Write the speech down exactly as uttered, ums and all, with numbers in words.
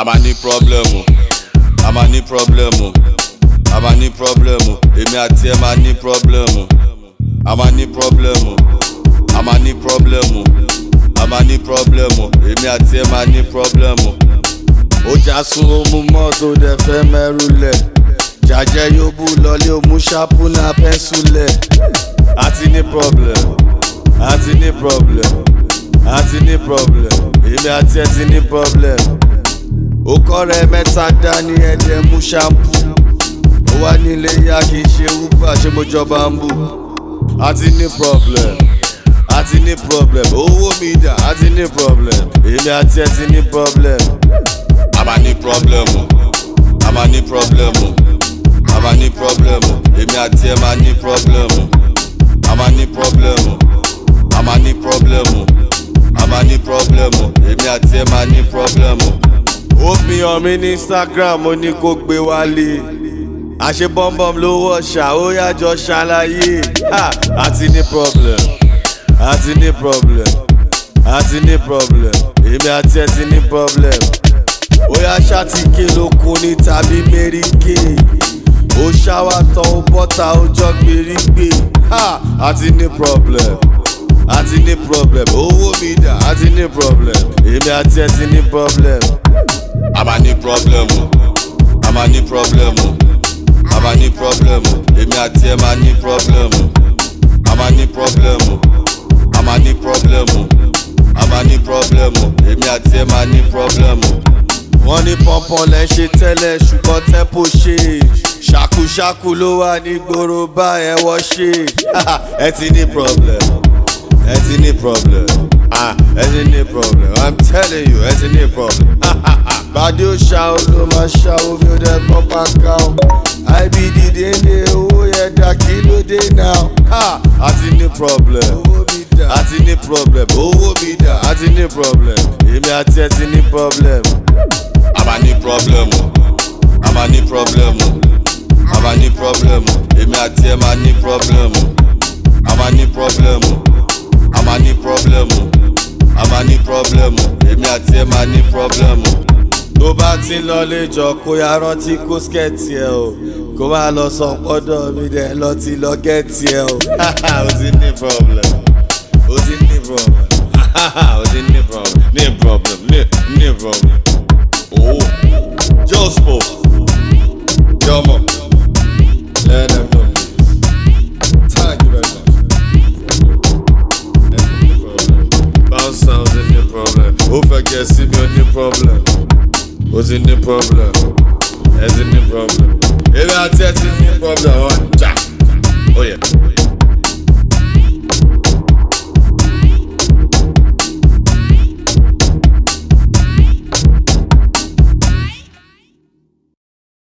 àmà ní problem o, àmà ní problem o, àmà ní problem o, èmi àti ẹ máa ní problem o, àmà ní problem o, àmà ní problem o, àmà ní problem o, èmi àti ẹ máa ní problem o. Ó já sún ó mú mọ́tò dẹ̀ fẹ́ mẹ́rù lẹ̀, jàjẹ́ yóò bú lọlé ó mú ṣápù náà pẹ́ńsù lẹ̀. Àti ní problem, àti ní problem, àti ní problem, èmi àti ẹ ti ní problem. Ó kọ́rẹ́ mẹ́ta dání ẹ̀dẹ̀ mú ṣámpù, ó wá nílé yá kì í ṣe uber ṣé mo jọba ń bù. Àti ní problem, àti ní problem, owó mi dà àti ní problem, èmi àti ẹ ti ní problem. Àmà ní problem o, àmà ní problem o, àmà ní problem o, èmi àti ẹ máa ní problem o. Àmà ní problem o, àmà ní problem o, àmà ní problem o, èmi àti ẹ máa ní problem o. Ó fi hàn mí ní Instagram ó ní kó gbé wálé, àṣẹ bọ́m̀bọ́m ló wọ̀ ṣá ó yájọ ṣàlàyé. Àti ní problem, àti ní problem, àti ní problem, èmi àti ẹ ti ní problem. Ó yá ṣàtìké lókun ní tàbí méríkè, ó ṣáwá tán ó bọ́ta ó jọ gbèrígbè. Àti ní problem, àti ní problem, owó mi dà àti ní problem, èmi àti ẹ ti ní problem. Àmà ní problem o, àmà ní problem o, àmà ní problem o, èmi àti ẹ máa ní problem o. Àmà ní problem o, àmà ní problem o, àmà ní problem o, èmi àti ẹ máa ní problem o. Wọ́n ní pọ́npọ́n lẹ́ ń ṣe tẹ́lẹ̀ ṣùgbọ́n tempo ṣe, ṣàkúṣàkú ló wà ní gbòòrò bá ẹ wọ́ ṣe. Ẹ ti ní problem, ẹ ti ní problem, ẹ ti ní problem, I'm telling you ẹ ti ní problem. Bàdé ó ṣá o ló máa ṣá omi ó dẹ̀ gbọ́ pàkà o, I B D dénde owó yẹn dà kí ló dé now. Àti ní problem, àti ní problem, owó mi dà àti ní problem, èmi àti ẹ ti ní problem. Àmà ní problem o, àmà ní problem o, àmà ní problem o, èmi àti ẹ máa ní problem o. Àmà ní problem o, àmà ní problem o, àmà ní problem o, èmi àti ẹ máa ní problem o. Tó bá ti ń lọ léjọ kó yá rántí kó skẹ́ẹ̀tì ẹ o, kó máa lọ sọ pọ́dọ̀ mi dẹ̀ lọ ti lọ gẹ́ẹ̀tì ẹ o. O ti ní problem, o ti ní problem, o ti ní problem, ní problem, ní problem. Oh, just for your mom. Let them know this. Thank you very much. That's the problem. Bounce sounds in the problem. Who forget see me on the problem? What's in the problem? That's in the problem. If I tell you the problem, oh yeah.